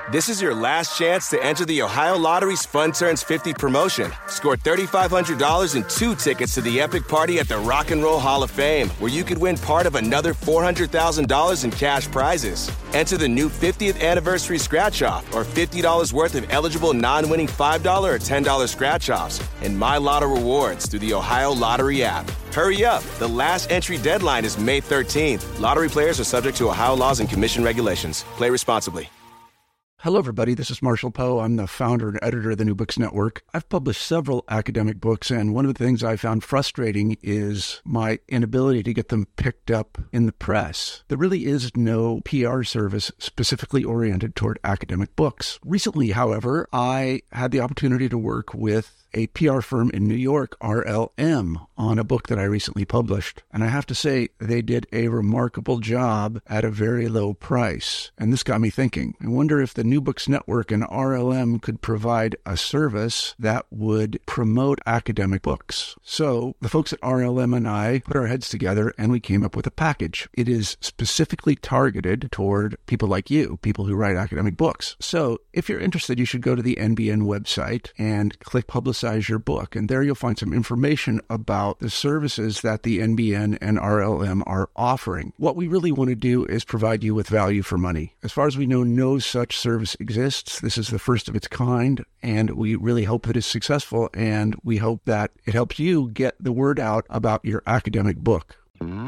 This is your last chance to enter the Ohio Lottery's Fun Turns 50 promotion. Score $3,500 and 2 tickets to the epic party at the Rock and Roll Hall of Fame, where you could win part of another $400,000 in cash prizes. Enter the new 50th anniversary scratch-off or $50 worth of eligible non-winning $5 or $10 scratch-offs and My Lotto rewards through the Ohio Lottery app. Hurry up. The last entry deadline is May 13th. Lottery players are subject to Ohio laws and commission regulations. Play responsibly. Hello, everybody. This is Marshall Poe. I'm the founder and editor of the New Books Network. I've published several academic books, and one of the things I found frustrating is my inability to get them picked up in the press. There really is no PR service specifically oriented toward academic books. Recently, however, I had the opportunity to work with a PR firm in New York, RLM, on a book that I recently published. And I have to say, they did a remarkable job at a very low price. And this got me thinking. I wonder if the New Books Network and RLM could provide a service that would promote academic books. So the folks at RLM and I put our heads together and we came up with a package. It is specifically targeted toward people like you, people who write academic books. So if you're interested, you should go to the NBN website and click Publicize Your Book. And there you'll find some information about the services that the NBN and RLM are offering. What we really want to do is provide you with value for money. As far as we know, no such service exists. This is the first of its kind, and we really hope that it's successful, and we hope that it helps you get the word out about your academic book.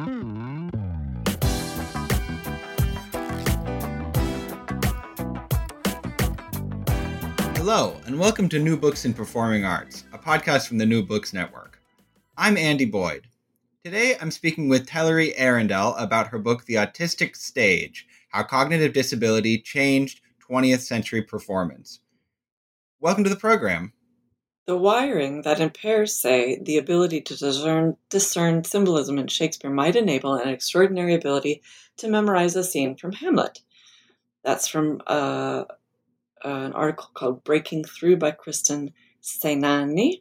Hello, and welcome to New Books in Performing Arts, a podcast from the New Books Network. I'm Andy Boyd. Today, I'm speaking with Tellery Arundel about her book, The Autistic Stage: How Cognitive Disability Changed 20th Century Performance. Welcome to the program. The wiring that impairs, say, the ability to discern symbolism in Shakespeare might enable an extraordinary ability to memorize a scene from Hamlet. That's from an article called Breaking Through by Kristen Seinani.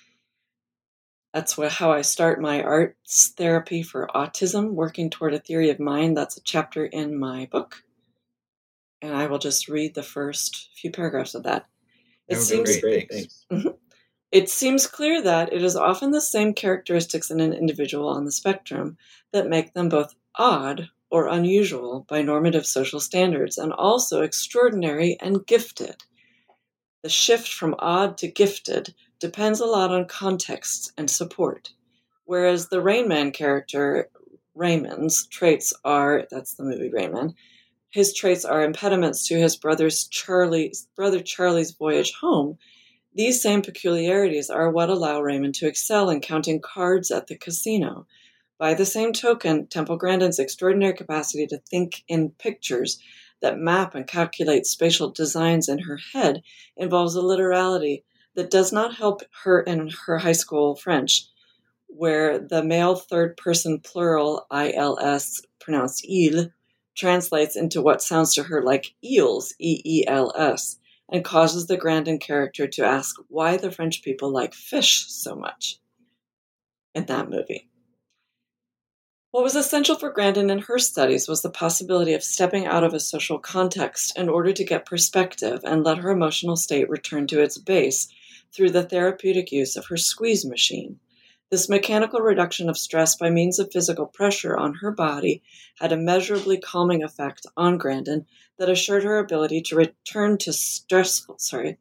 That's how I start my arts therapy for autism, working toward a theory of mind. That's a chapter in my book. And I will just read the first few paragraphs of that. It seems great. Thanks. It seems clear that it is often the same characteristics in an individual on the spectrum that make them both odd or unusual by normative social standards, and also extraordinary and gifted. The shift from odd to gifted depends a lot on context and support, whereas the Rain Man character, Raymond's traits are, that's the movie Rain Man, his traits are impediments to his brother Charlie's voyage home. These same peculiarities are what allow Raymond to excel in counting cards at the casino. By the same token, Temple Grandin's extraordinary capacity to think in pictures that map and calculate spatial designs in her head involves a literality that does not help her in her high school French, where the male third-person plural ILS, pronounced il, translates into what sounds to her like eels, EELS, and causes the Grandin character to ask why the French people like fish so much in that movie. What was essential for Grandin in her studies was the possibility of stepping out of a social context in order to get perspective and let her emotional state return to its base through the therapeutic use of her squeeze machine. This mechanical reduction of stress by means of physical pressure on her body had a measurably calming effect on Grandin that assured her ability to return to stressful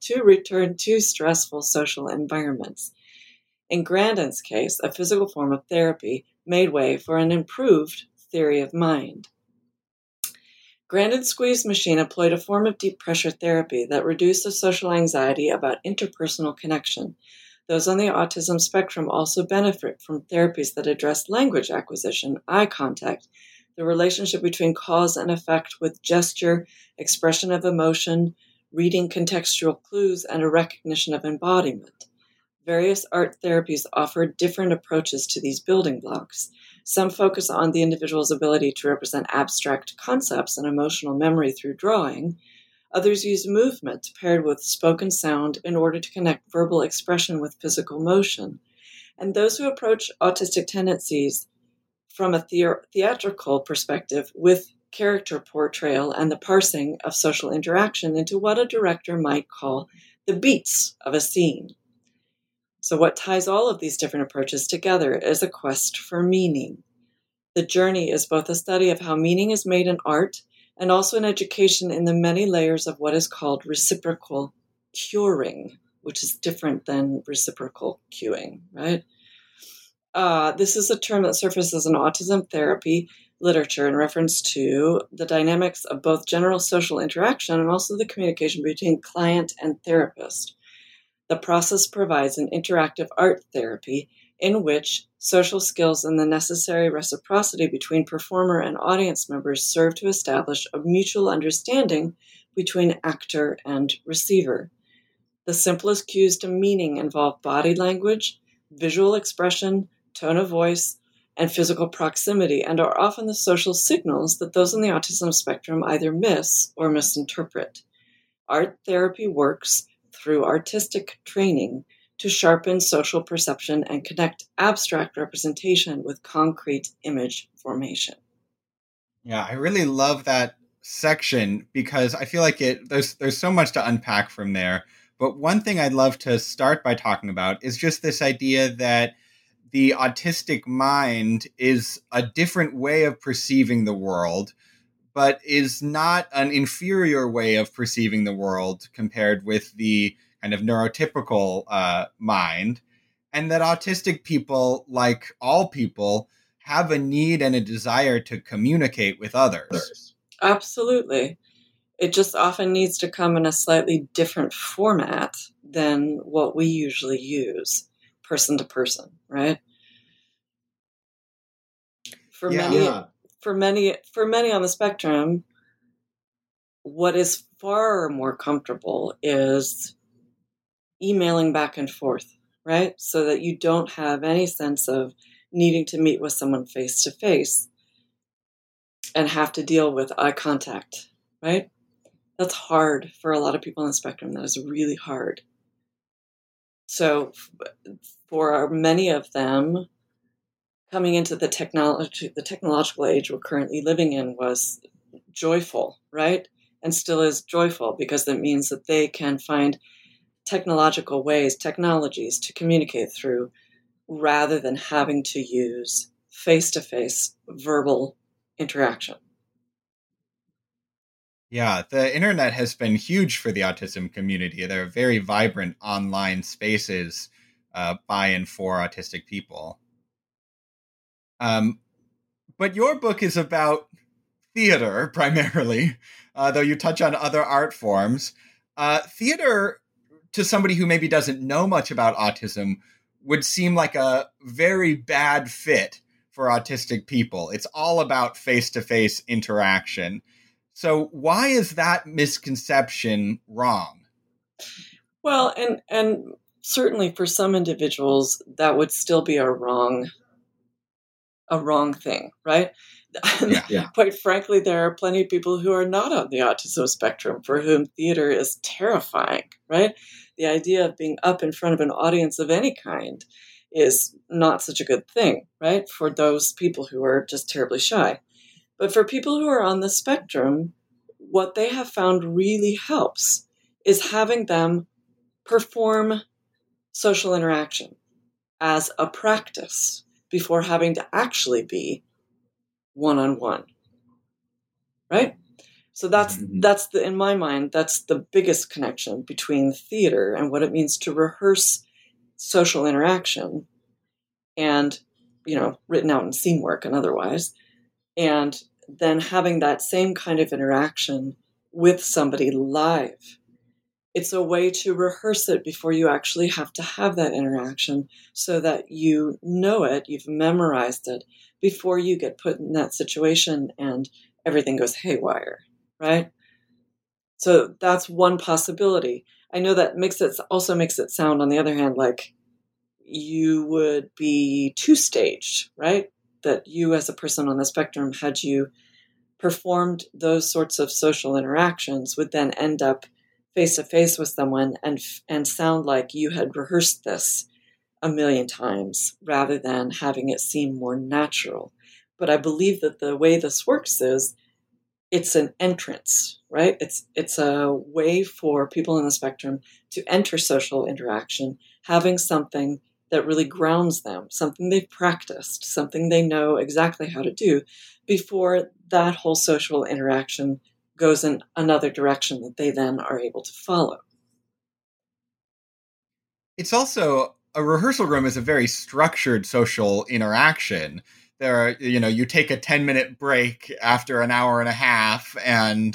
social environments. In Grandin's case, a physical form of therapy made way for an improved theory of mind. Grandin's squeeze machine employed a form of deep pressure therapy that reduced the social anxiety about interpersonal connection. Those on the autism spectrum also benefit from therapies that address language acquisition, eye contact, the relationship between cause and effect with gesture, expression of emotion, reading contextual clues, and a recognition of embodiment. Various art therapies offer different approaches to these building blocks. Some focus on the individual's ability to represent abstract concepts and emotional memory through drawing. Others use movement paired with spoken sound in order to connect verbal expression with physical motion. And those who approach autistic tendencies from a theatrical perspective with character portrayal, and the parsing of social interaction into what a director might call the beats of a scene. So what ties all of these different approaches together is a quest for meaning. The journey is both a study of how meaning is made in art and also an education in the many layers of what is called reciprocal curing, which is different than reciprocal cueing, right? This is a term that surfaces in autism therapy literature in reference to the dynamics of both general social interaction and also the communication between client and therapist. The process provides an interactive art therapy in which social skills and the necessary reciprocity between performer and audience members serve to establish a mutual understanding between actor and receiver. The simplest cues to meaning involve body language, visual expression, tone of voice, and physical proximity, and are often the social signals that those on the autism spectrum either miss or misinterpret. Art therapy works through artistic training to sharpen social perception and connect abstract representation with concrete image formation. Yeah, I really love that section because I feel like there's so much to unpack from there. But one thing I'd love to start by talking about is just this idea that the autistic mind is a different way of perceiving the world, but is not an inferior way of perceiving the world compared with the kind of neurotypical mind. And that autistic people, like all people, have a need and a desire to communicate with others. Absolutely. It just often needs to come in a slightly different format than what we usually use, person to person, right? For many on the spectrum, what is far more comfortable is emailing back and forth, right? So that you don't have any sense of needing to meet with someone face to face and have to deal with eye contact, right? That's hard for a lot of people on the spectrum. That is really hard. So for many of them, coming into the technological age we're currently living in was joyful, right? And still is joyful because it means that they can find technologies to communicate through rather than having to use face-to-face verbal interaction. Yeah, the internet has been huge for the autism community. There are very vibrant online spaces by and for autistic people. But your book is about theater primarily, though you touch on other art forms. Theater, to somebody who maybe doesn't know much about autism, would seem like a very bad fit for autistic people. It's all about face-to-face interaction. So why is that misconception wrong? Well, and certainly for some individuals, that would still be a wrong thing, right? Yeah. Quite frankly, there are plenty of people who are not on the autism spectrum for whom theater is terrifying, right? The idea of being up in front of an audience of any kind is not such a good thing, right? For those people who are just terribly shy. But for people who are on the spectrum, what they have found really helps is having them perform social interaction as a practice before having to actually be one-on-one, right? So that's in my mind, that's the biggest connection between theater and what it means to rehearse social interaction and, written out in scene work and otherwise, and then having that same kind of interaction with somebody live. It's a way to rehearse it before you actually have to have that interaction so that you know it, you've memorized it before you get put in that situation and everything goes haywire, right? So that's one possibility. I know that also makes it sound, on the other hand, like you would be two-staged, right? That you as a person on the spectrum, had you performed those sorts of social interactions, would then end up face-to-face with someone and sound like you had rehearsed this a million times rather than having it seem more natural. But I believe that the way this works is it's an entrance, right? It's a way for people in the spectrum to enter social interaction, having something that really grounds them, something they've practiced, something they know exactly how to do before that whole social interaction goes in another direction that they then are able to follow. It's also, a rehearsal room is a very structured social interaction. There are, you take a 10-minute break after an hour and a half, and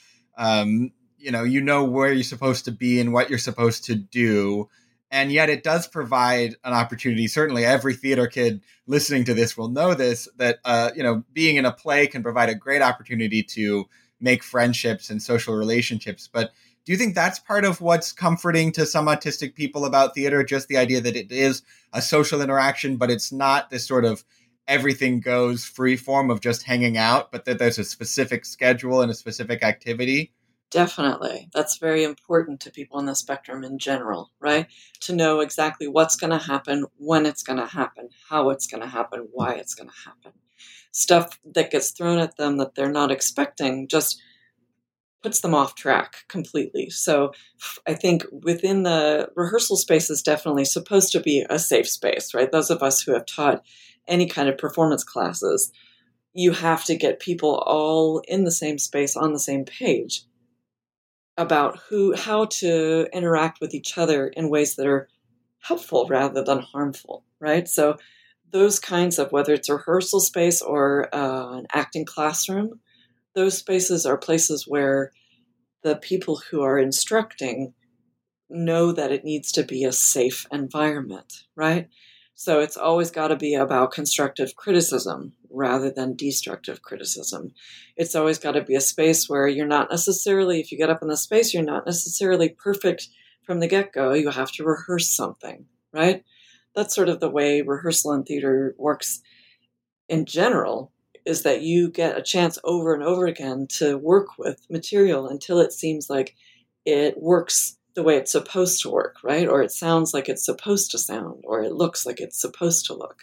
you know where you're supposed to be and what you're supposed to do. And yet it does provide an opportunity. Certainly every theater kid listening to this will know this, that, being in a play can provide a great opportunity to make friendships and social relationships. But do you think that's part of what's comforting to some autistic people about theater? Just the idea that it is a social interaction, but it's not this sort of everything goes free form of just hanging out, but that there's a specific schedule and a specific activity? Definitely. That's very important to people on the spectrum in general, right? To know exactly what's going to happen, when it's going to happen, how it's going to happen, why it's going to happen. Stuff that gets thrown at them that they're not expecting just puts them off track completely. So I think within the rehearsal space is definitely supposed to be a safe space, right? Those of us who have taught any kind of performance classes, you have to get people all in the same space on the same page about how to interact with each other in ways that are helpful rather than harmful, right? So those kinds of, whether it's a rehearsal space or an acting classroom, those spaces are places where the people who are instructing know that it needs to be a safe environment, right? So it's always got to be about constructive criticism rather than destructive criticism. It's always got to be a space where you're not necessarily, if you get up in the space, you're not necessarily perfect from the get-go. You have to rehearse something, right? That's sort of the way rehearsal in theater works in general, is that you get a chance over and over again to work with material until it seems like it works the way it's supposed to work, right? Or it sounds like it's supposed to sound, or it looks like it's supposed to look.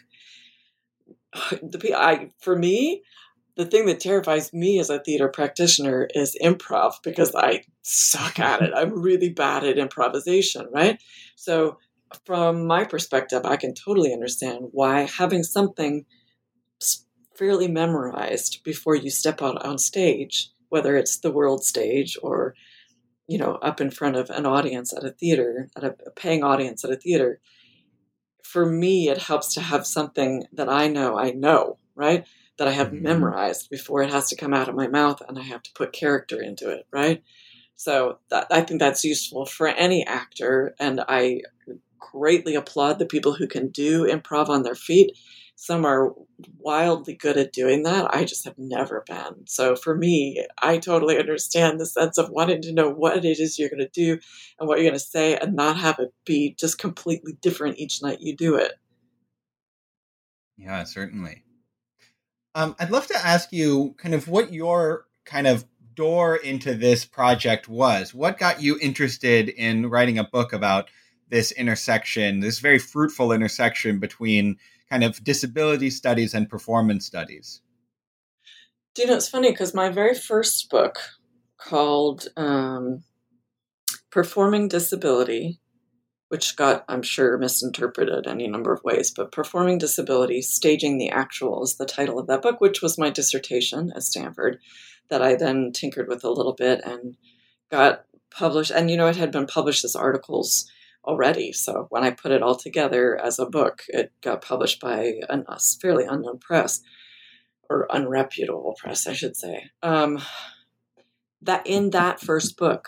For me, the thing that terrifies me as a theater practitioner is improv, because I suck at it. I'm really bad at improvisation, right? So from my perspective, I can totally understand why having something fairly memorized before you step out on stage, whether it's the world stage or up in front of an audience at a theater, at a paying audience at a theater, for me, it helps to have something that I know, right? That I have memorized before it has to come out of my mouth and I have to put character into it, right? So I think that's useful for any actor, and I greatly applaud the people who can do improv on their feet. Some are wildly good at doing that. I just have never been. So for me, I totally understand the sense of wanting to know what it is you're going to do and what you're going to say, and not have it be just completely different each night you do it. Yeah, certainly. I'd love to ask you kind of what your kind of door into this project was. What got you interested in writing a book about this intersection, this very fruitful intersection between kind of disability studies and performance studies? It's funny because my very first book, called Performing Disability, which got, I'm sure, misinterpreted any number of ways, but Performing Disability, Staging the Actual is the title of that book, which was my dissertation at Stanford that I then tinkered with a little bit and got published. And, it had been published as articles already. So when I put it all together as a book, it got published by a fairly unknown press, or unreputable press, I should say. That in that first book,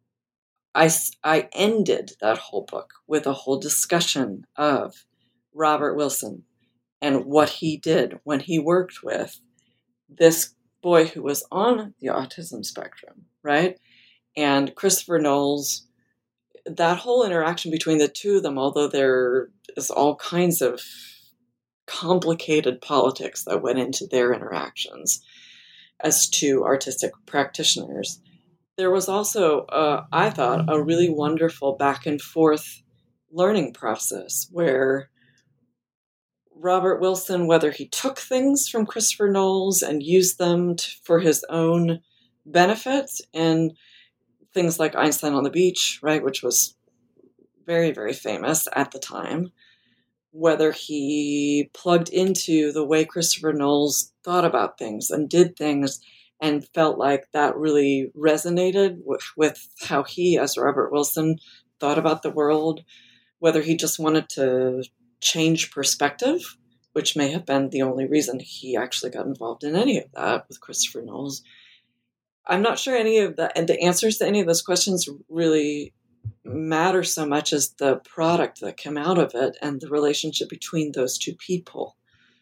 I ended that whole book with a whole discussion of Robert Wilson and what he did when he worked with this boy who was on the autism spectrum, right? And Christopher Knowles, that whole interaction between the two of them, although there is all kinds of complicated politics that went into their interactions as two artistic practitioners, there was also, I thought, a really wonderful back and forth learning process where Robert Wilson, whether he took things from Christopher Knowles and used them for his own benefits in things like Einstein on the Beach, right, which was very, very famous at the time, whether he plugged into the way Christopher Knowles thought about things and did things and felt like that really resonated with how he, as Robert Wilson, thought about the world, whether he just wanted to change perspective, which may have been the only reason he actually got involved in any of that with Christopher Knowles. I'm not sure any of that, and the answers to any of those questions really matter so much as the product that came out of it and the relationship between those two people.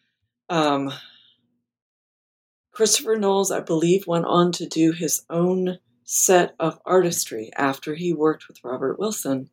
Christopher Knowles, I believe, went on to do his own set of artistry after he worked with Robert Wilson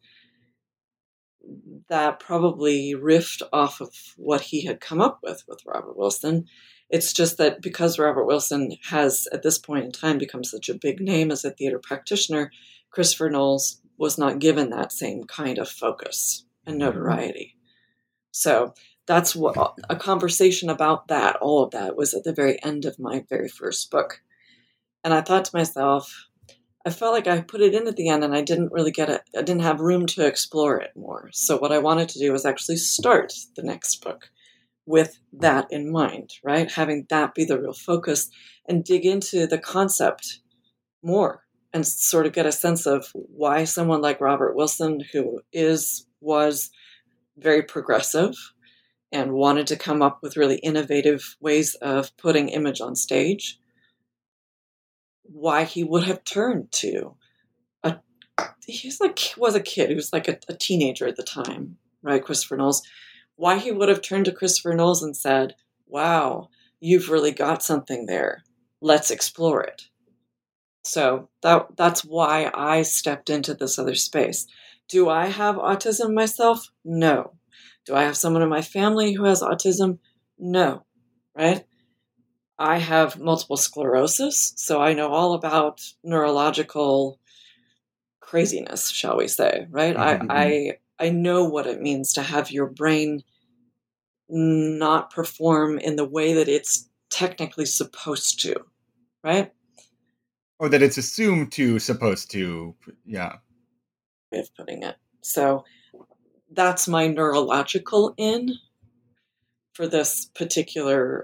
that probably riffed off of what he had come up with Robert Wilson. It's just that because Robert Wilson has, at this point in time, become such a big name as a theater practitioner, Christopher Knowles was not given that same kind of focus and notoriety. So that's what a conversation about that, all of that, was at the very end of my very first book. And I thought to myself, I felt like I put it in at the end and I didn't really get it. I didn't have room to explore it more. So what I wanted to do was actually start the next book with that in mind, right? Having that be the real focus and dig into the concept more and sort of get a sense of why someone like Robert Wilson, who was very progressive and wanted to come up with really innovative ways of putting image on stage, why he would have turned to he was a kid. He was like a teenager at the time, right? Christopher Knowles. Why he would have turned to Christopher Knowles and said, wow, you've really got something there. Let's explore it. So that's why I stepped into this other space. Do I have autism myself? No. Do I have someone in my family who has autism? No. Right? I have multiple sclerosis, so I know all about neurological craziness, shall we say, right? Mm-hmm. I know what it means to have your brain not perform in the way that it's technically supposed to, right? Or that it's assumed to, supposed to, yeah. Way of putting it. So that's my neurological in for this particular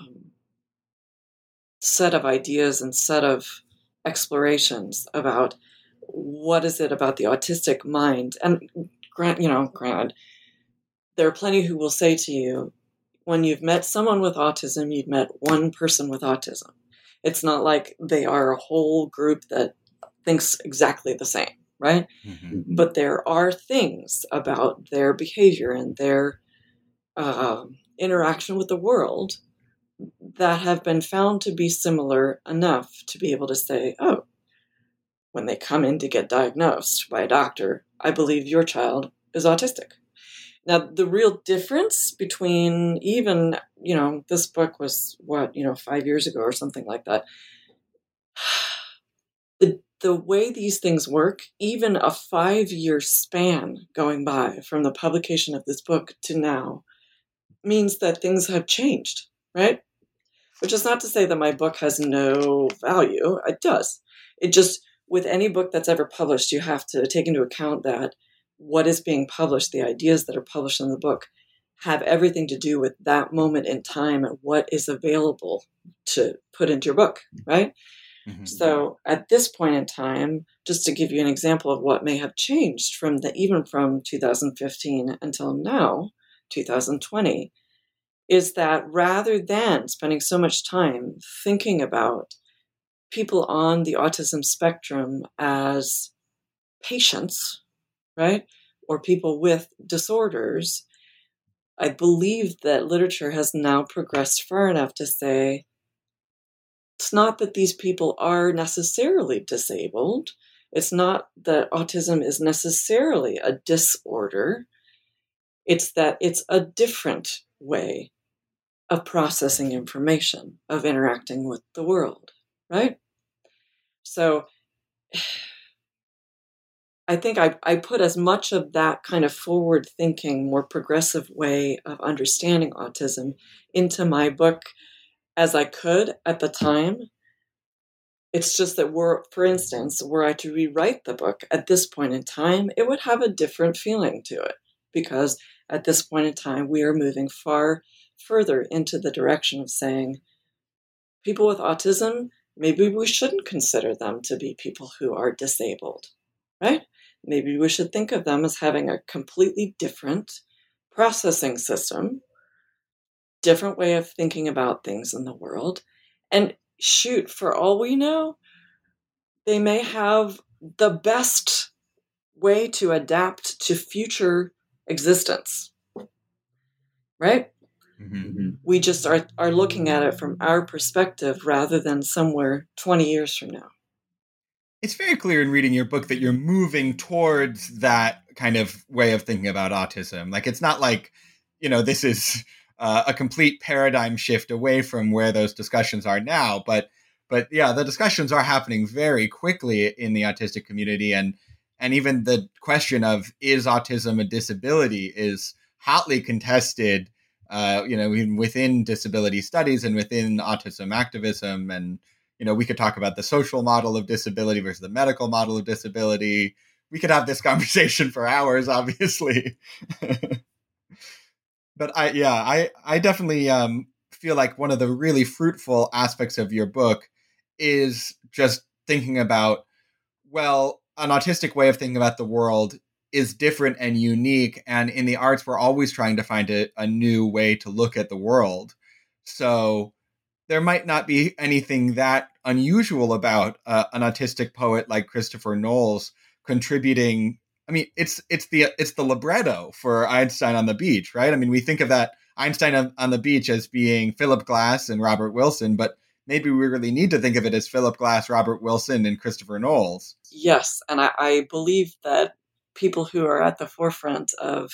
set of ideas and set of explorations about what is it about the autistic mind. And granted, there are plenty who will say to you, when you've met someone with autism, you've met one person with autism. It's not like they are a whole group that thinks exactly the same, right? Mm-hmm. But there are things about their behavior and their interaction with the world that have been found to be similar enough to be able to say, oh, when they come in to get diagnosed by a doctor, I believe your child is autistic. Now, the real difference between even, this book was 5 years ago or something like that. The way these things work, even a 5-year span going by from the publication of this book to now, means that things have changed, right? Which is not to say that my book has no value. It does. It just, with any book that's ever published, you have to take into account that what is being published, the ideas that are published in the book, have everything to do with that moment in time and what is available to put into your book, right? Mm-hmm. So at this point in time, just to give you an example of what may have changed even from 2015 until now, 2020, is that rather than spending so much time thinking about people on the autism spectrum as patients, right, or people with disorders, I believe that literature has now progressed far enough to say it's not that these people are necessarily disabled. It's not that autism is necessarily a disorder. It's that it's a different way of processing information, of interacting with the world, right? So I think I put as much of that kind of forward-thinking, more progressive way of understanding autism into my book as I could at the time. It's just that for instance, were I to rewrite the book at this point in time, it would have a different feeling to it, because at this point in time, we are moving far further into the direction of saying people with autism, maybe we shouldn't consider them to be people who are disabled, right? Maybe we should think of them as having a completely different processing system, different way of thinking about things in the world. And shoot, for all we know, they may have the best way to adapt to future existence, right? Mm-hmm. We just are looking at it from our perspective rather than somewhere 20 years from now. It's very clear in reading your book that you're moving towards that kind of way of thinking about autism. Like, it's not like, this is a complete paradigm shift away from where those discussions are now. But yeah, the discussions are happening very quickly in the autistic community. And even the question of, is autism a disability, is hotly contested, even within disability studies and within autism activism. And we could talk about the social model of disability versus the medical model of disability. We could have this conversation for hours, obviously. But I definitely feel like one of the really fruitful aspects of your book is just thinking about, well, an autistic way of thinking about the world is different and unique. And in the arts, we're always trying to find a new way to look at the world. So there might not be anything that unusual about an autistic poet like Christopher Knowles contributing. I mean, it's the libretto for Einstein on the Beach, right? I mean, we think of that Einstein on the Beach as being Philip Glass and Robert Wilson, but maybe we really need to think of it as Philip Glass, Robert Wilson, and Christopher Knowles. Yes, and I believe that people who are at the forefront of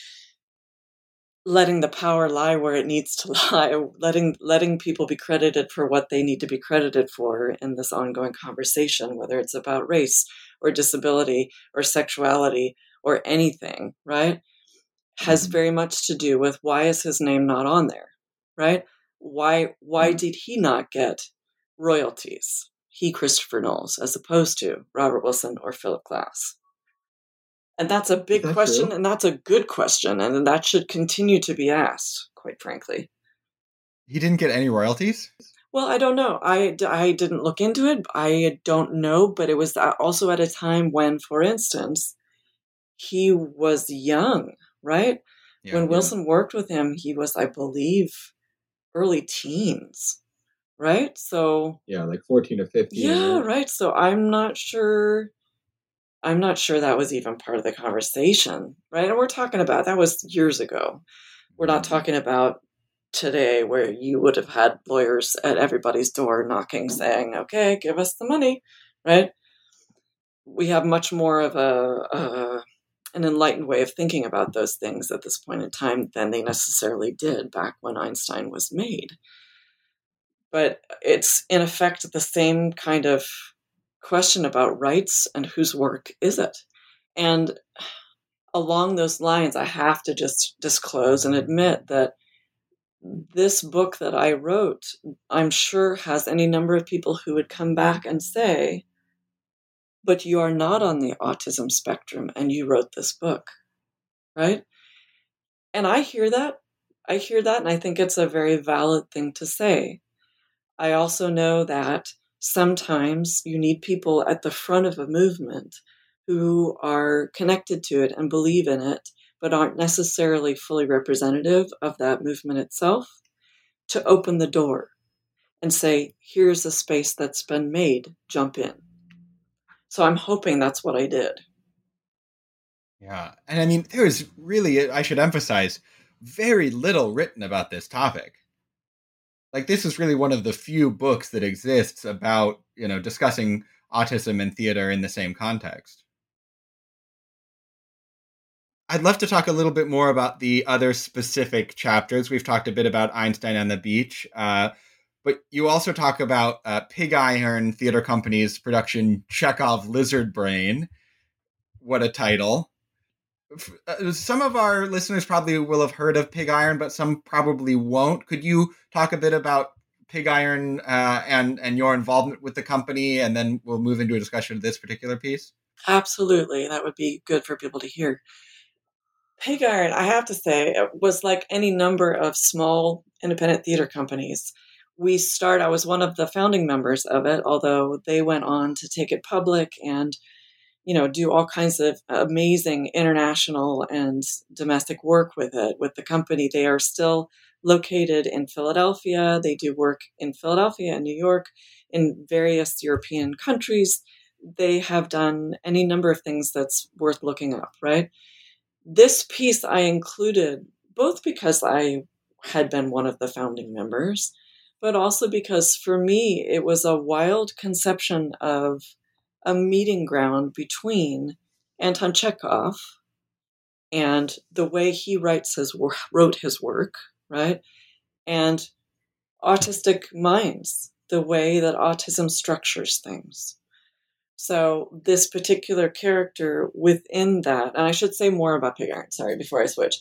letting the power lie where it needs to lie, letting people be credited for what they need to be credited for in this ongoing conversation, whether it's about race or disability or sexuality or anything, right, has very much to do with why is his name not on there, right? Why did he not get royalties? He, Christopher Knowles, as opposed to Robert Wilson or Philip Glass. And that's a big question, true? And that's a good question, and that should continue to be asked, quite frankly. He didn't get any royalties? Well, I don't know. I didn't look into it. I don't know, but it was also at a time when, for instance, he was young, right? Yeah, when Wilson worked with him, he was, I believe, early teens, right? So yeah, like 14 or 15. Yeah, right. So I'm not sure that was even part of the conversation, right? And we're talking about, that was years ago. We're not talking about today where you would have had lawyers at everybody's door knocking saying, okay, give us the money, right? We have much more of an enlightened way of thinking about those things at this point in time than they necessarily did back when Einstein was made. But it's in effect the same kind of question about rights and whose work is it. And along those lines, I have to just disclose and admit that this book that I wrote, I'm sure has any number of people who would come back and say, but you are not on the autism spectrum and you wrote this book, right? And I hear that, and I think it's a very valid thing to say. I also know that sometimes you need people at the front of a movement who are connected to it and believe in it, but aren't necessarily fully representative of that movement itself, to open the door and say, here's a space that's been made, jump in. So I'm hoping that's what I did. Yeah. And I mean, there is really, I should emphasize, very little written about this topic. Like, this is really one of the few books that exists about, discussing autism and theater in the same context. I'd love to talk a little bit more about the other specific chapters. We've talked a bit about Einstein on the Beach, but you also talk about Pig Iron Theater Company's production Chekhov Lizard Brain. What a title. Some of our listeners probably will have heard of Pig Iron, but some probably won't. Could you talk a bit about Pig Iron and your involvement with the company, and then we'll move into a discussion of this particular piece? Absolutely. That would be good for people to hear. Pig Iron, I have to say, it was like any number of small independent theater companies. I was one of the founding members of it, although they went on to take it public and, do all kinds of amazing international and domestic work with it, with the company. They are still located in Philadelphia. They do work in Philadelphia and New York, in various European countries. They have done any number of things that's worth looking up, right? This piece I included both because I had been one of the founding members, but also because for me it was a wild conception of a meeting ground between Anton Chekhov and the way he wrote his work, right? And autistic minds, the way that autism structures things. So this particular character within that, and I should say more about Pig Iron, sorry, before I switch.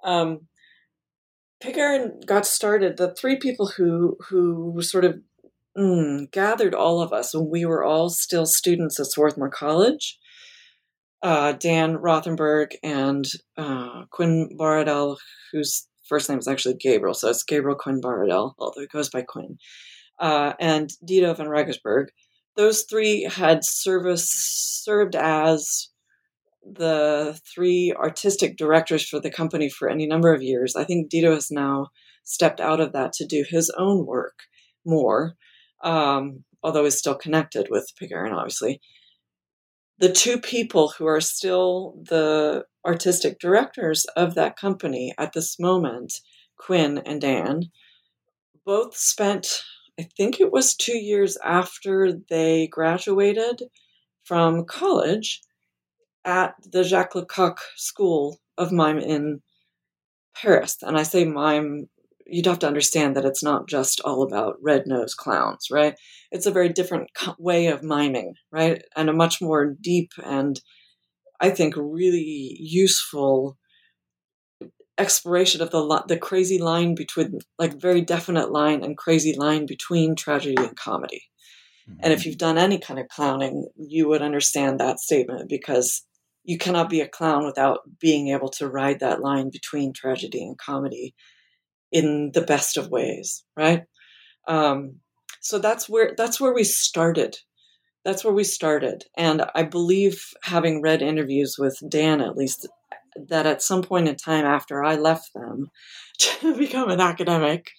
Pig Iron got started, the three people who sort of gathered all of us when we were all still students at Swarthmore College, Dan Rothenberg and Quinn Baradell, whose first name is actually Gabriel, so it's Gabriel Quinn Baradell, although he goes by Quinn, and Dito van Rijkersberg. Those three had served as the three artistic directors for the company for any number of years. I think Dito has now stepped out of that to do his own work more, although he's still connected with Pig Iron, obviously. The two people who are still the artistic directors of that company at this moment, Quinn and Dan, both spent, I think it was 2 years after they graduated from college, at the Jacques Lecoq School of Mime in Paris. And I say mime, you'd have to understand that it's not just all about red-nosed clowns, right? It's a very different way of miming, right? And a much more deep and, I think, really useful exploration of the crazy line between, like, very definite line and crazy line between tragedy and comedy. Mm-hmm. And if you've done any kind of clowning, you would understand that statement, because you cannot be a clown without being able to ride that line between tragedy and comedy in the best of ways, right? So that's where we started. That's where we started. And I believe, having read interviews with Dan, at least, that at some point in time after I left them to become an academic,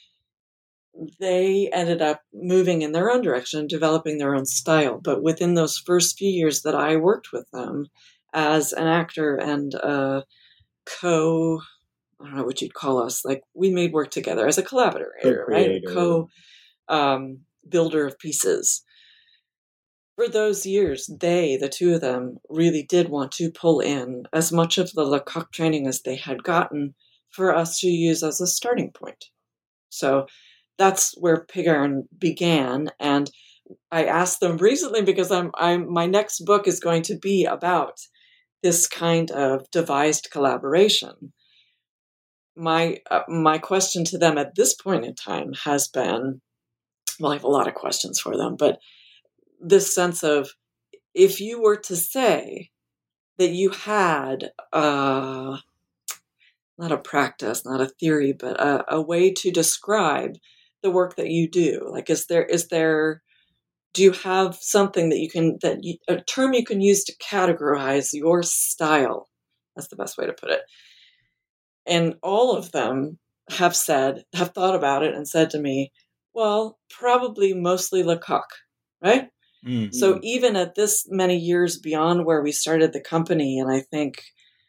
they ended up moving in their own direction, developing their own style. But within those first few years that I worked with them as an actor and I don't know what you'd call us, like, we made work together as a collaborator, right? Builder of pieces. For those years, the two of them, really did want to pull in as much of the Lecoq training as they had gotten for us to use as a starting point. So that's where Pig Iron began. And I asked them recently, because my next book is going to be about this kind of devised collaboration. My question to them at this point in time has been, well, I have a lot of questions for them, but this sense of, if you were to say that you had not a practice, not a theory, but a way to describe the work that you do, like, do you have something a term you can use to categorize your style? That's the best way to put it. And all of them have thought about it and said to me, well, probably mostly Lecoq, right? Mm-hmm. So even at this many years beyond where we started the company, and I think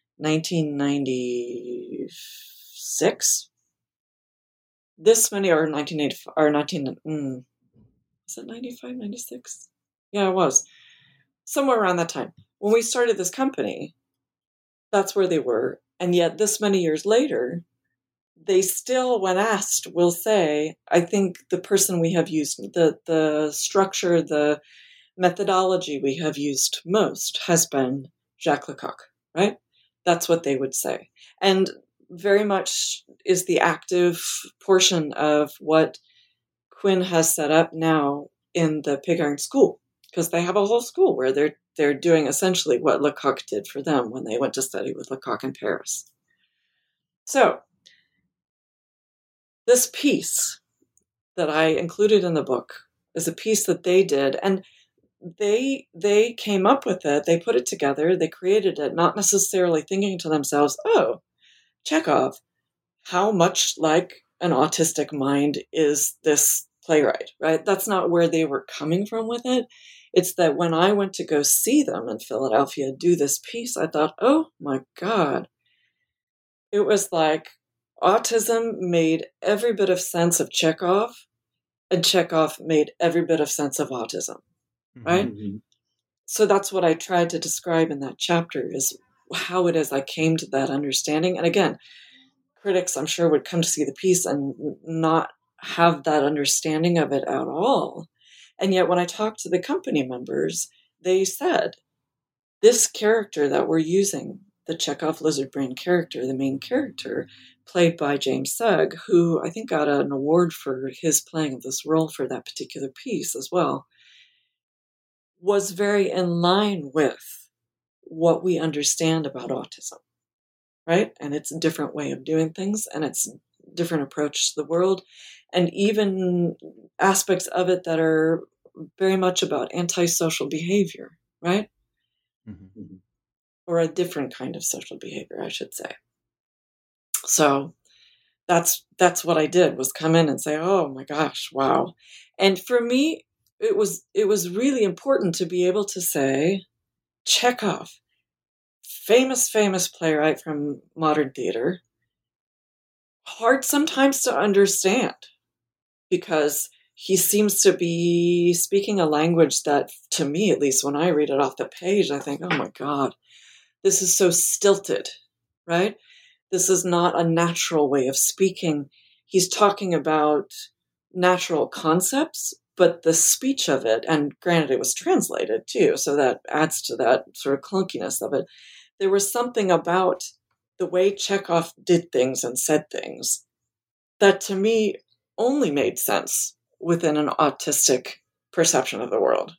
1996, this many, or 1985, or 19, was it 95, 96? Yeah, it was. Somewhere around that time. When we started this company, that's where they were. And yet this many years later, they still, when asked, will say, I think the person we have used, the structure, the methodology we have used most has been Jacques Lecoq, right? That's what they would say. And very much is the active portion of what Quinn has set up now in the Pig Iron School, because they have a whole school where they're doing essentially what Lecoq did for them when they went to study with Lecoq in Paris. So this piece that I included in the book is a piece that they did, and they came up with it, they put it together, they created it, not necessarily thinking to themselves, oh, Chekhov, how much like an autistic mind is this playwright, right? That's not where they were coming from with it. It's that when I went to go see them in Philadelphia do this piece, I thought, oh my God. It was like autism made every bit of sense of Chekhov, and Chekhov made every bit of sense of autism, right? Mm-hmm. So that's what I tried to describe in that chapter, is how it is I came to that understanding. And again, critics, I'm sure, would come to see the piece and not have that understanding of it at all. And yet when I talked to the company members, they said, this character that we're using, the Chekhov lizard brain character, the main character, played by James Sugg, who I think got an award for his playing of this role for that particular piece as well, was very in line with what we understand about autism, right? And it's a different way of doing things, and it's a different approach to the world, and even aspects of it that are very much about antisocial behavior, right? Mm-hmm. Or a different kind of social behavior, I should say. So that's what I did, was come in and say, oh my gosh, wow. And for me, it was really important to be able to say, Chekhov, famous playwright from modern theater, hard sometimes to understand, because he seems to be speaking a language that, to me at least, when I read it off the page, I think, oh my God, this is so stilted, right? This is not a natural way of speaking. He's talking about natural concepts, but the speech of it, and granted it was translated too, so that adds to that sort of clunkiness of it. There was something about the way Chekhov did things and said things that to me only made sense within an autistic perception of the world.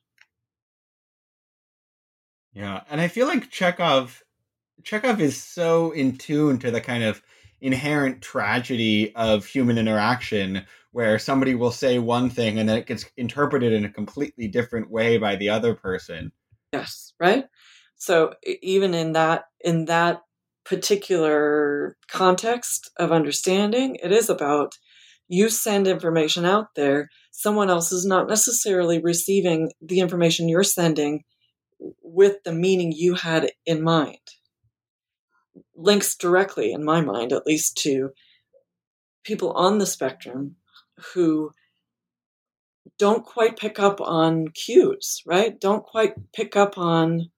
Yeah, and I feel like Chekhov is so in tune to the kind of inherent tragedy of human interaction, where somebody will say one thing and then it gets interpreted in a completely different way by the other person. Yes, right? So even in that particular context of understanding, it is about, you send information out there, someone else is not necessarily receiving the information you're sending with the meaning you had in mind. Links directly, in my mind, at least, to people on the spectrum who don't quite pick up on cues, right? Don't quite pick up on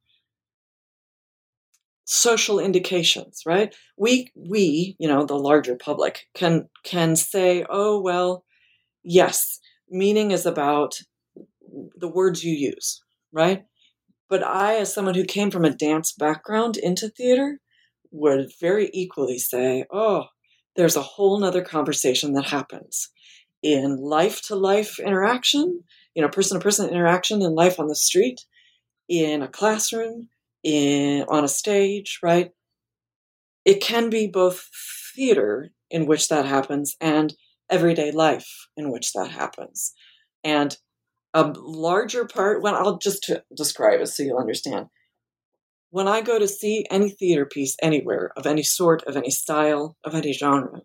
social indications, right? We, the larger public can say, oh, well, yes, meaning is about the words you use, right? But I, as someone who came from a dance background into theater, would very equally say, oh, there's a whole nother conversation that happens in life-to-life interaction, person-to-person interaction in life on the street, in a classroom, on a stage, right? It can be both theater in which that happens and everyday life in which that happens. And a larger part, I'll just describe it so you'll understand. When I go to see any theater piece anywhere, of any sort, of any style, of any genre,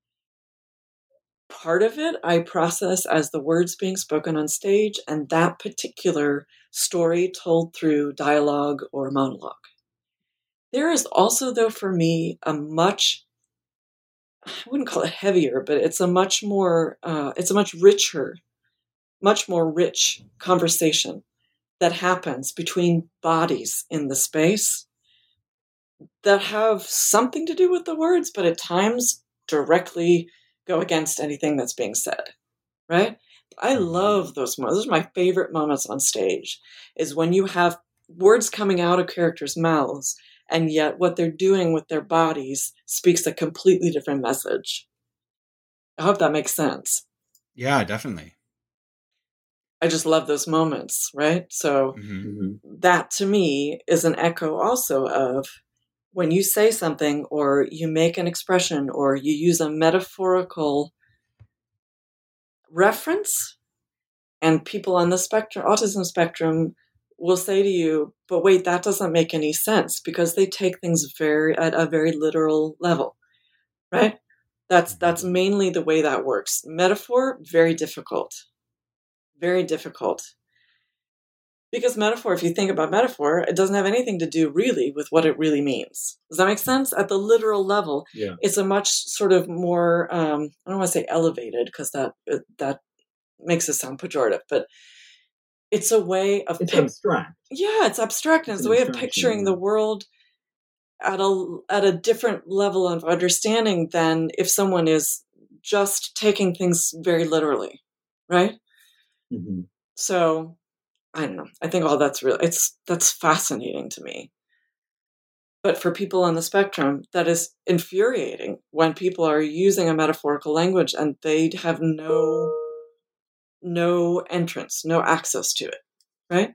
part of it I process as the words being spoken on stage and that particular story told through dialogue or monologue. There is also, though, for me, I wouldn't call it heavier, but it's a much richer, much more rich conversation that happens between bodies in the space that have something to do with the words, but at times directly go against anything that's being said, right? I love those moments. Those are my favorite moments on stage, is when you have words coming out of characters' mouths, and yet what they're doing with their bodies speaks a completely different message. I hope that makes sense. Yeah, definitely. I just love those moments, right? So that to me is an echo also of when you say something or you make an expression or you use a metaphorical reference, and people on the spectrum, autism spectrum, will say to you, but wait, that doesn't make any sense, because they take things at a very literal level, right? That's mainly the way that works. Metaphor, very difficult. Very difficult. Because metaphor, if you think about metaphor, it doesn't have anything to do really with what it really means. Does that make sense? At the literal level, it's a much sort of more, I don't want to say elevated, because that makes it sound pejorative, but it's a way of... It's abstract. Yeah, it's abstract, and it's a way of picturing the world at a different level of understanding than if someone is just taking things very literally, right? So, I don't know. I think all that's that's fascinating to me. But for people on the spectrum, that is infuriating when people are using a metaphorical language and they have no entrance, no access to it, right?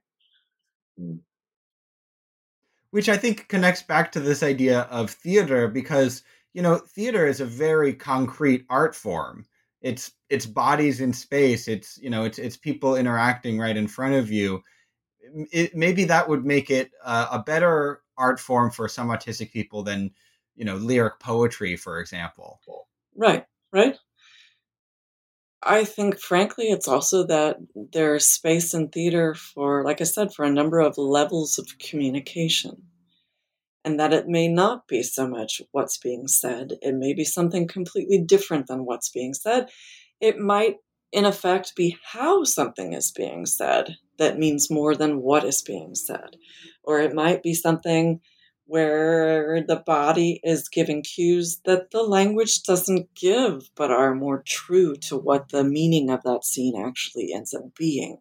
Which I think connects back to this idea of theater, because, theater is a very concrete art form. It's bodies in space. It's people interacting right in front of you. Maybe that would make it a better art form for some autistic people than, lyric poetry, for example. Right. I think, frankly, it's also that there's space in theater for, like I said, for a number of levels of communication. And that it may not be so much what's being said. It may be something completely different than what's being said. It might, in effect, be how something is being said that means more than what is being said. Or it might be something where the body is giving cues that the language doesn't give, but are more true to what the meaning of that scene actually ends up being.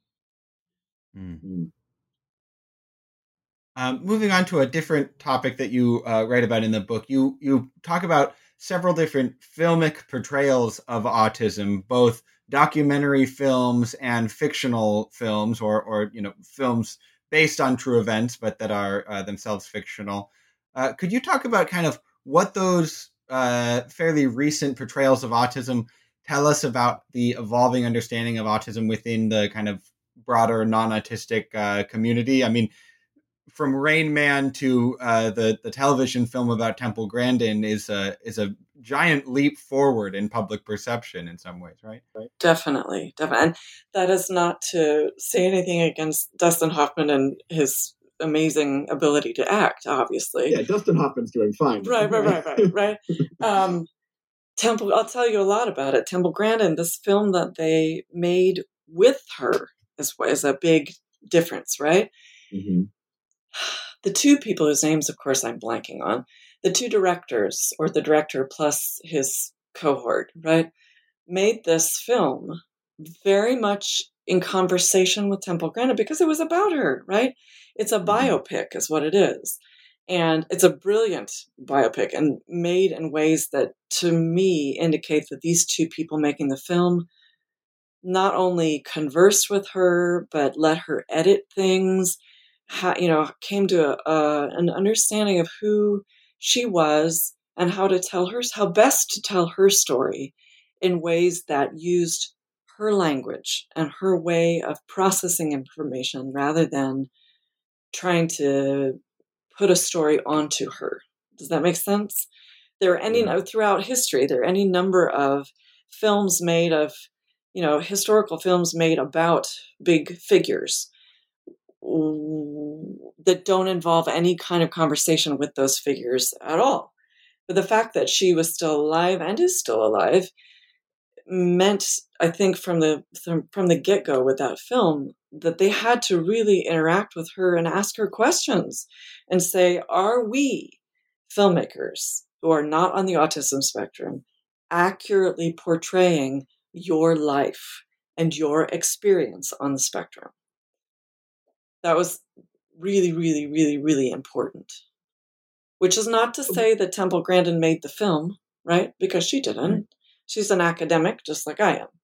Moving on to a different topic that you write about in the book, you talk about several different filmic portrayals of autism, both documentary films and fictional films, or films based on true events, but that are themselves fictional. Could you talk about kind of what those fairly recent portrayals of autism tell us about the evolving understanding of autism within the kind of broader non-autistic community? I mean, from Rain Man to the television film about Temple Grandin is a giant leap forward in public perception in some ways, right? Definitely. And that is not to say anything against Dustin Hoffman and his amazing ability to act, obviously. Yeah, Dustin Hoffman's doing fine. Right. Temple, I'll tell you a lot about it. Temple Grandin, this film that they made with her is a big difference, right? The two people whose names, of course, I'm blanking on, the two directors, or the director plus his cohort, right, made this film very much in conversation with Temple Grandin because it was about her, right? It's a biopic is what it is. And it's a brilliant biopic and made in ways that, to me, indicate that these two people making the film not only conversed with her, but let her edit things, came to an understanding of who she was and how best to tell her story in ways that used her language and her way of processing information rather than trying to put a story onto her. Does that make sense? Throughout history, there are any number of films made of, historical films made about big figures that don't involve any kind of conversation with those figures at all. But the fact that she was still alive and is still alive meant, I think, from the get-go with that film, that they had to really interact with her and ask her questions and say, are we filmmakers who are not on the autism spectrum accurately portraying your life and your experience on the spectrum? That was really, really, really, really important. Which is not to say that Temple Grandin made the film, right? Because she didn't. She's an academic, just like I am.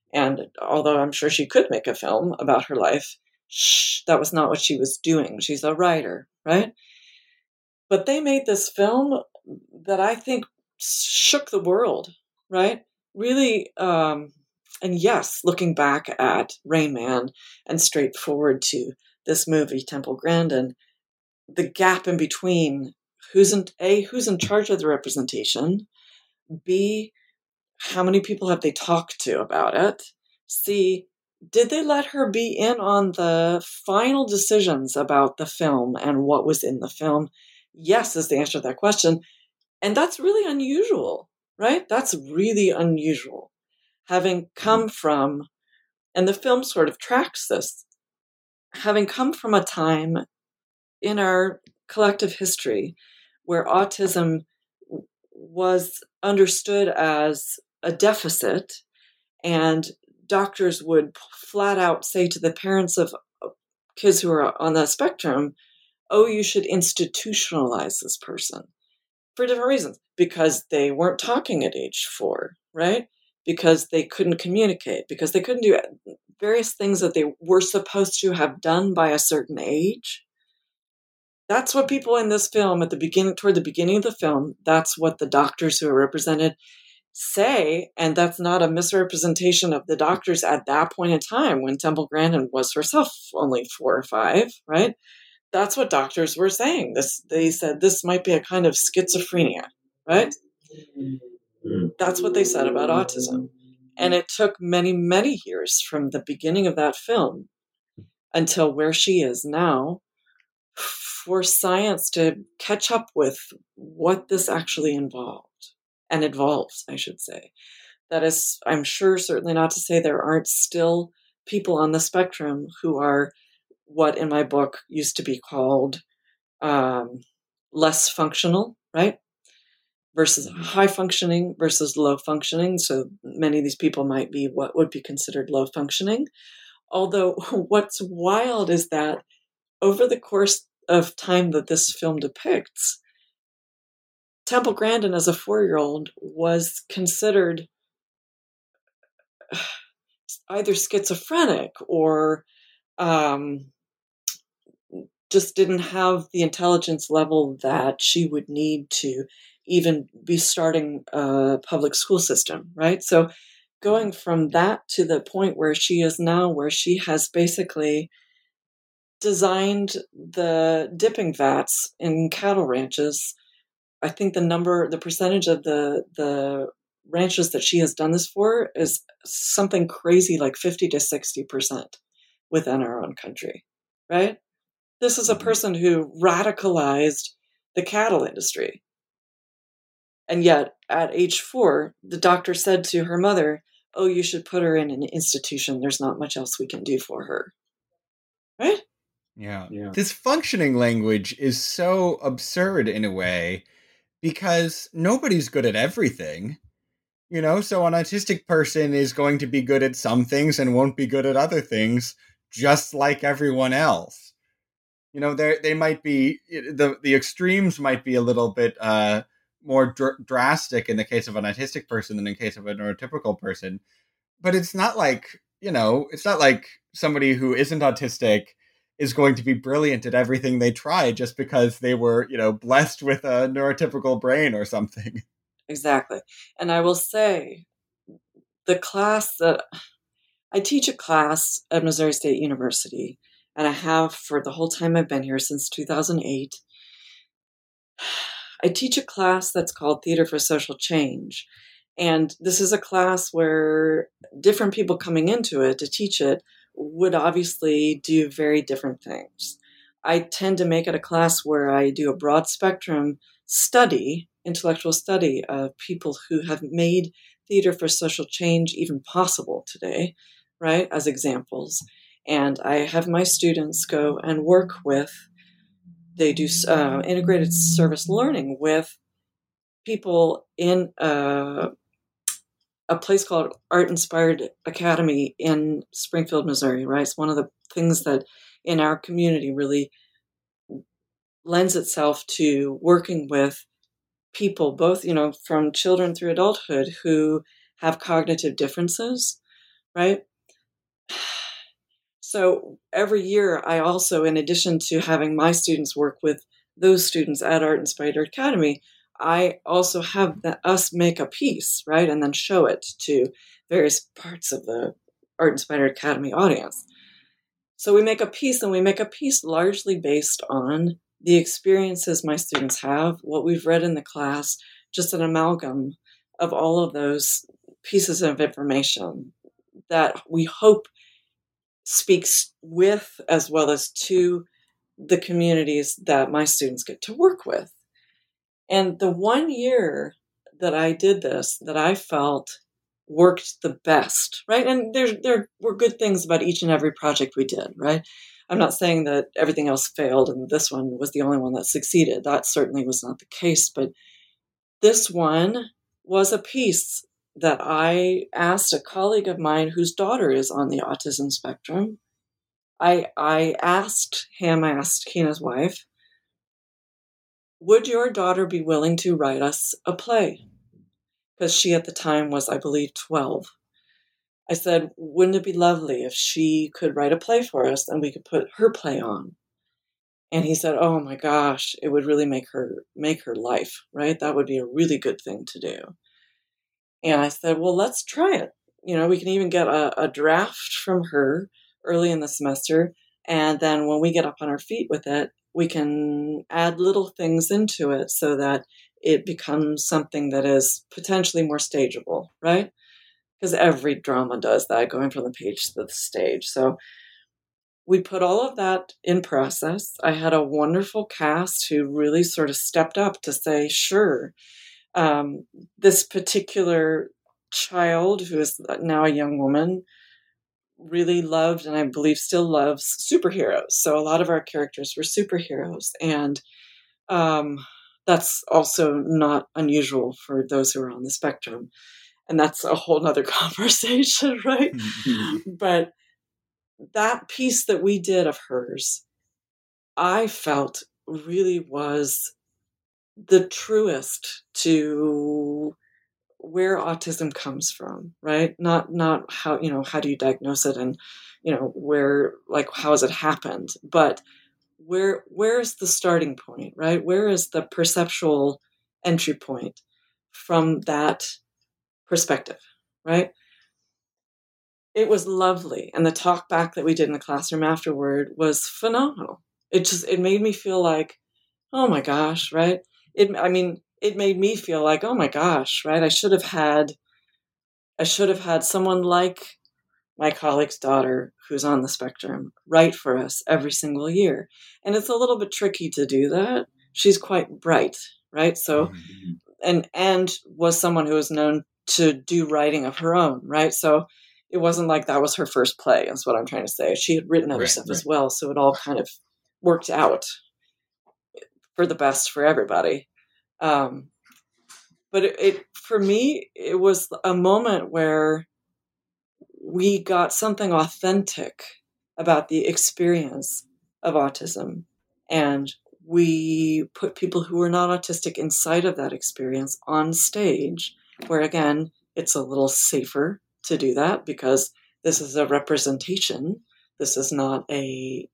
And although I'm sure she could make a film about her life, that was not what she was doing. She's a writer, right? But they made this film that I think shook the world, right? Really, and yes, looking back at Rain Man and straight forward to this movie, Temple Grandin, the gap in between who's in charge of the representation, B, how many people have they talked to about it, C, did they let her be in on the final decisions about the film and what was in the film? Yes, is the answer to that question. And that's really unusual, right? That's really unusual. Having come from, and the film sort of tracks this, having come from a time in our collective history where autism was understood as a deficit, and doctors would flat out say to the parents of kids who are on the spectrum, oh, you should institutionalize this person for different reasons, because they weren't talking at age 4, right? Because they couldn't communicate, because they couldn't do various things that they were supposed to have done by a certain age. That's what people in this film toward the beginning of the film, that's what the doctors who are represented say, and that's not a misrepresentation of the doctors at that point in time when Temple Grandin was herself only 4 or 5, right? That's what doctors were saying. They said this might be a kind of schizophrenia, right? That's what they said about autism. And it took many, many years from the beginning of that film until where she is now for science to catch up with what this actually involves, I should say. That is, I'm sure, certainly not to say there aren't still people on the spectrum who are what in my book used to be called less functional, right? Versus high functioning versus low functioning. So many of these people might be what would be considered low functioning. Although what's wild is that over the course of time that this film depicts, Temple Grandin as a 4-year-old was considered either schizophrenic or just didn't have the intelligence level that she would need to even be starting a public school system, right? So going from that to the point where she is now, where she has basically designed the dipping vats in cattle ranches. I think the percentage of the ranches that she has done this for is something crazy like 50 to 60% within our own country, right? This is a person who radicalized the cattle industry. And yet, at age 4, the doctor said to her mother, oh, you should put her in an institution. There's not much else we can do for her. Right? Yeah. This functioning language is so absurd in a way because nobody's good at everything. You know, so an autistic person is going to be good at some things and won't be good at other things, just like everyone else. You know, they might be, the extremes might be a little bit more drastic in the case of an autistic person than in the case of a neurotypical person. But it's not like, it's not like somebody who isn't autistic is going to be brilliant at everything they try just because they were, blessed with a neurotypical brain or something. Exactly. And I will say, the class that I teach a class at Missouri State University, and I have for the whole time I've been here since 2008. I teach a class that's called Theater for Social Change. And this is a class where different people coming into it to teach it would obviously do very different things. I tend to make it a class where I do a broad spectrum study, intellectual study of people who have made theater for social change even possible today, right, as examples. And I have my students go and work with, they do integrated service learning with people in a place called Art Inspired Academy in Springfield, Missouri, right? It's one of the things that in our community really lends itself to working with people, both, from children through adulthood who have cognitive differences, right? So every year, I also, in addition to having my students work with those students at Art Inspired Academy, I also have us make a piece, right? And then show it to various parts of the Art Inspired Academy audience. So we make a piece, and we make a piece largely based on the experiences my students have, what we've read in the class, just an amalgam of all of those pieces of information that we hope speaks with as well as to the communities that my students get to work with. And the 1 year that I did this, that I felt worked the best, right? And there were good things about each and every project we did, right? I'm not saying that everything else failed and this one was the only one that succeeded. That certainly was not the case, but this one was a piece that I asked a colleague of mine whose daughter is on the autism spectrum. I asked Keena's wife, would your daughter be willing to write us a play? Because she at the time was, I believe, 12. I said, wouldn't it be lovely if she could write a play for us and we could put her play on? And he said, oh my gosh, it would really make her life, right? That would be a really good thing to do. And I said, well, let's try it. We can even get a draft from her early in the semester. And then when we get up on our feet with it, we can add little things into it so that it becomes something that is potentially more stageable, right? Because every drama does that, going from the page to the stage. So we put all of that in process. I had a wonderful cast who really sort of stepped up to say, sure, this particular child, who is now a young woman, really loved, and I believe still loves, superheroes. So a lot of our characters were superheroes. And that's also not unusual for those who are on the spectrum. And that's a whole nother conversation, right? But that piece that we did of hers, I felt really was the truest to where autism comes from, right? Not how, how do you diagnose it and, where, like, how has it happened? But where's the starting point, right? Where is the perceptual entry point from that perspective, right? It was lovely. And the talk back that we did in the classroom afterward was phenomenal. It made me feel like, oh my gosh, right? It made me feel like, oh my gosh, right? I should have had someone like my colleague's daughter who's on the spectrum write for us every single year. And it's a little bit tricky to do that. She's quite bright, right? So, and was someone who was known to do writing of her own, right? So it wasn't like that was her first play, is what I'm trying to say. She had written other stuff as well. So it all kind of worked out for the best for everybody. But for me, it was a moment where we got something authentic about the experience of autism. And we put people who were not autistic inside of that experience on stage, where, again, it's a little safer to do that because this is a representation. This is not a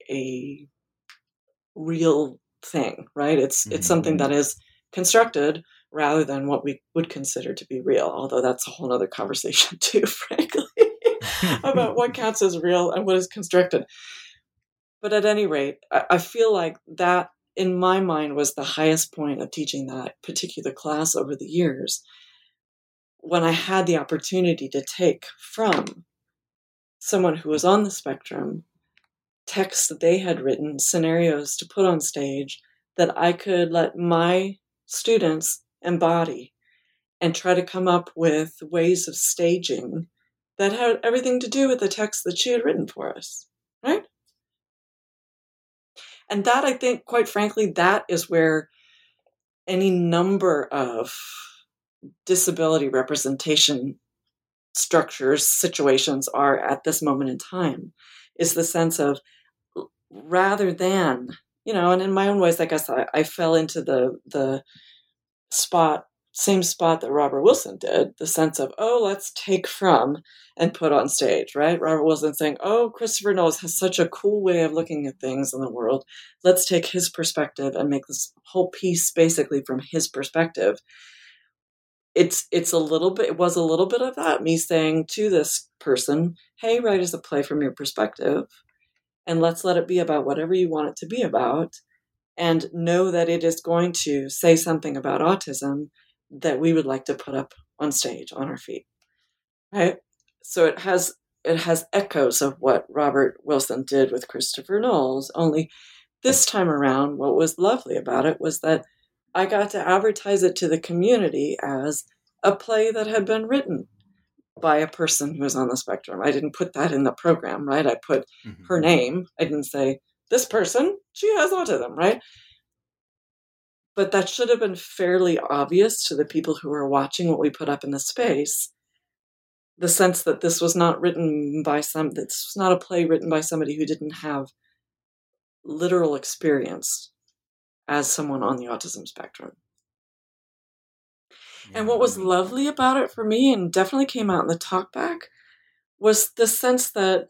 real thing, right? It's something that is constructed rather than what we would consider to be real, although that's a whole other conversation too, frankly, about what counts as real and what is constructed. But at any rate, I feel like that, in my mind, was the highest point of teaching that particular class over the years, when I had the opportunity to take from someone who was on the spectrum texts that they had written, scenarios to put on stage that I could let my students embody and try to come up with ways of staging that had everything to do with the text that she had written for us, right? And that, I think, quite frankly, that is where any number of disability representation structures, situations are at this moment in time, is the sense of, rather than, and in my own ways, I guess I fell into the spot same spot that Robert Wilson did, the sense of, oh, let's take from and put on stage, right? Robert Wilson saying, oh, Christopher Knowles has such a cool way of looking at things in the world. Let's take his perspective and make this whole piece basically from his perspective. It was a little bit of that, me saying to this person, hey, write us a play from your perspective, and let's let it be about whatever you want it to be about, and know that it is going to say something about autism that we would like to put up on stage on our feet, right? So it has echoes of what Robert Wilson did with Christopher Knowles, only this time around, what was lovely about it was that I got to advertise it to the community as a play that had been written by a person who was on the spectrum. I didn't put that in the program, right? I put her name. I didn't say, this person, she has autism, right? But that should have been fairly obvious to the people who were watching what we put up in the space. The sense that this was not this was not a play written by somebody who didn't have literal experience as someone on the autism spectrum. Yeah. And what was lovely about it for me, and definitely came out in the talkback, was the sense that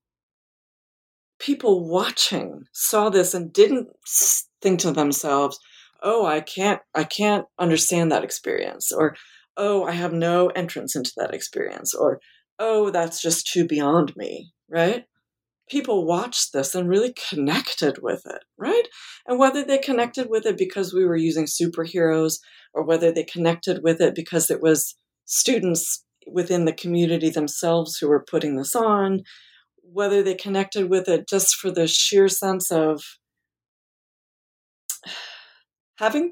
people watching saw this and didn't think to themselves, oh, I can't understand that experience, or, oh, I have no entrance into that experience, or, oh, that's just too beyond me, right? People watched this and really connected with it, right? And whether they connected with it because we were using superheroes, or whether they connected with it because it was students within the community themselves who were putting this on, whether they connected with it just for the sheer sense of having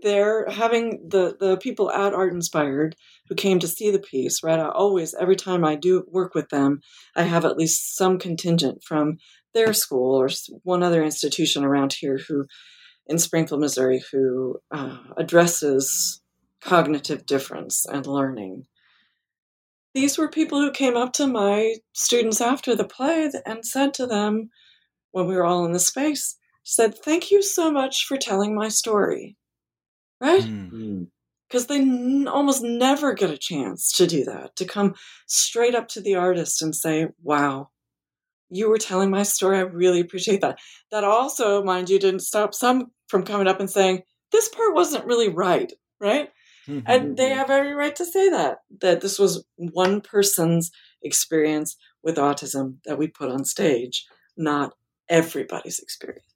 the people at Art Inspired who came to see the piece, right? Every time I do work with them, I have at least some contingent from their school or one other institution around here in Springfield, Missouri, who addresses cognitive difference and learning. These were people who came up to my students after the play and said to them, when we were all in the space, said, thank you so much for telling my story. Right? Because they almost never get a chance to do that, to come straight up to the artist and say, wow, you were telling my story. I really appreciate that. That also, mind you, didn't stop some from coming up and saying, this part wasn't really right? And they have every right to say that this was one person's experience with autism that we put on stage, not everybody's experience.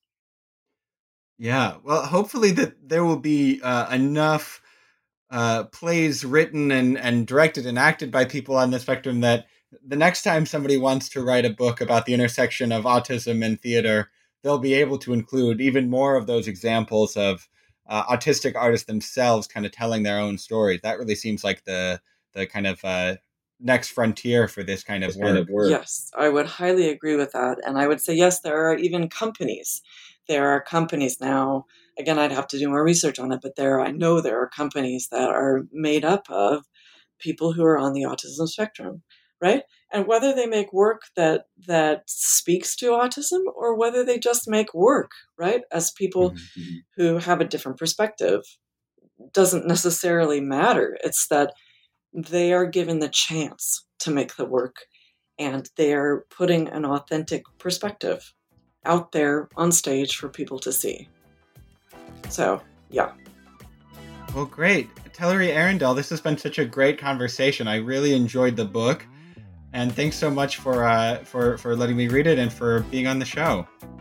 Yeah, well, hopefully that there will be enough plays written and directed and acted by people on the spectrum that the next time somebody wants to write a book about the intersection of autism and theater, they'll be able to include even more of those examples of autistic artists themselves kind of telling their own stories. That really seems like the kind of next frontier for this kind of work. Yes, I would highly agree with that. And I would say, yes, there are even companies. There are companies now, again, I'd have to do more research on it, but I know there are companies that are made up of people who are on the autism spectrum, right? And whether they make work that speaks to autism or whether they just make work, right, as people who have a different perspective, doesn't necessarily matter. It's that they are given the chance to make the work and they are putting an authentic perspective out there on stage for people to see. So, yeah. Well, great. Tellery Arundel, this has been such a great conversation. I really enjoyed the book. And thanks so much for letting me read it and for being on the show.